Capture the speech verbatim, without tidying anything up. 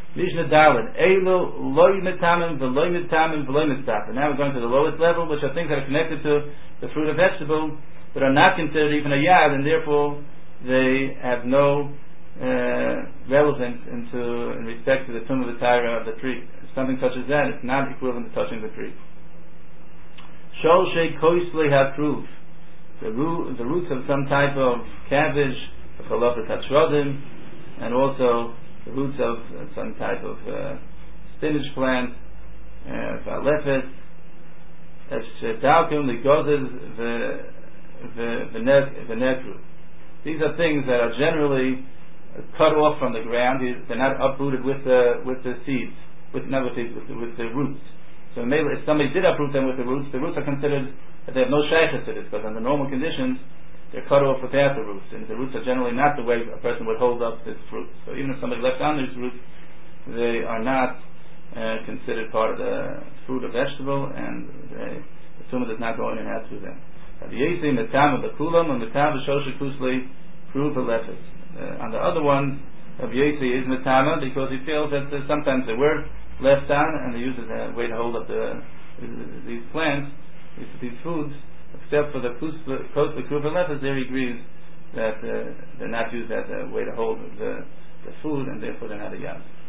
Mishnah Daled, Eilu loy metamim v'loy metamim v'loy mitzapim. Now we're going to the lowest level, which are things that are connected to the fruit or vegetable, but are not considered even a yad, and therefore they have no uh, relevance into in respect to the tum of the tyra of the tree. If something touches that, it's not equivalent to touching the tree. Shol shei koisli hakruf. The root, the roots of some type of cabbage, the chalafet hatrodim, and also the roots of uh, some type of uh, spinach plant, valefet, dalkum, the gozes, the nekru. These are things that are generally cut off from the ground. They're not uprooted with the with the seeds, with not with the, with the, with the roots. So maybe if somebody did uproot them with the roots, the roots are considered that they have no shaykhs to this, because under normal conditions they're cut off without the roots, and the roots are generally not the way a person would hold up this fruit. So even if somebody left on these roots, they are not uh, considered part of the fruit or vegetable, and they, the tumah does not go in and out through them. On the other ones, Rabbi Yossi is metama because he feels that uh, sometimes they were left on and they use it as a way to hold up the, these plants, these, these foods. Except for the coast the kruva lefes, there he agrees that uh, they're not used as a way to hold the, the food, and therefore they're not a yad.